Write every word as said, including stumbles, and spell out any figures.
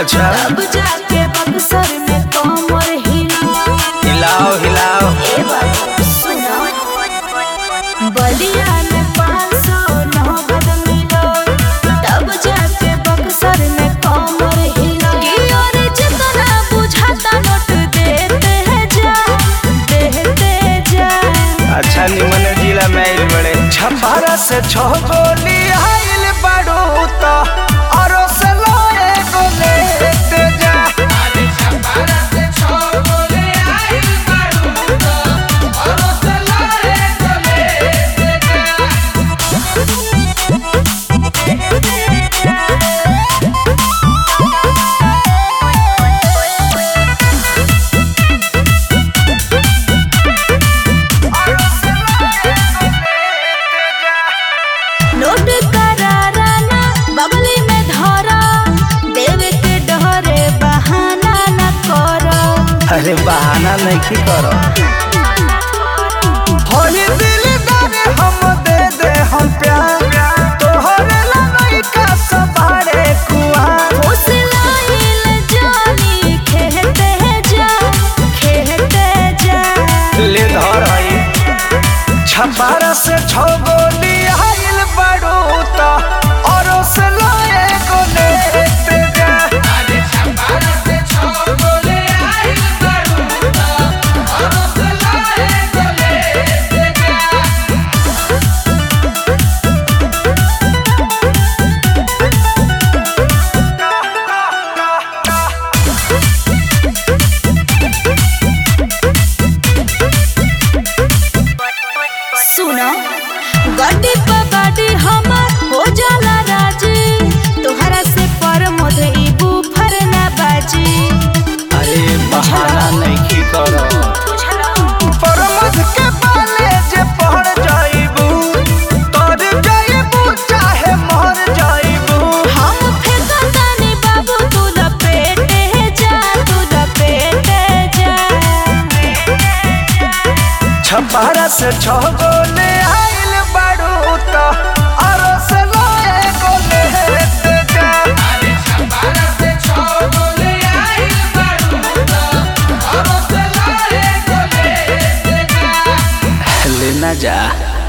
अच्छा अब जाके बक्सर में कमर हिलाओ हिलाओ हिलाओ। ए बाबा सुनो, बलिया में पाँच सौ नौबत मिलो, तब जाके बक्सर में कमर हिलाओ। और जितना बुझाता नोट देते जा देते जा। अच्छा निमन जिला में आइल बड़े छपारा से छो गोली आइल बड़ू तो और से लोए गोले ते जा। अरे छपारा से छो गोली आइल बड़ू तो और से लोए गोले ते जा। नोट करारा ना बगली में धरा, देवे के डहरे बहाना न करो। अरे बहाना नहीं की करो, होली दिलदार हम दे दे हम प्यार, तोहरे ला नहीं का सबारे कुआ। फुसलाइल जानी खेते जा खेते जा। ले धर आई छपारा से छो गोली आइल बड़ू तो और से लोए गोले ते जा। अरे छपारा से छो गोली आइल बड़ू तो और से लोए गोले ते जा। सुनो, गड्डी पर गाड़ी हमार हो जाला राजी, तोहरा से पर मोधई बुफर ना बाजी। अरे बहाना नहीं की करो, पर मध के पाले जे पढ़ जाइबू तोर जाइबू चाहे मर जाइबू। हम फेंकतानी बाबू तू लपेटे जा तू लपेटे जा। छपारा से छो गोले आइल बड़ू तो और से लोए गोले ते जा। अरे छपारा से छो गोले आइल बड़ू तो और से लोए गोले ते जा। लेना जा।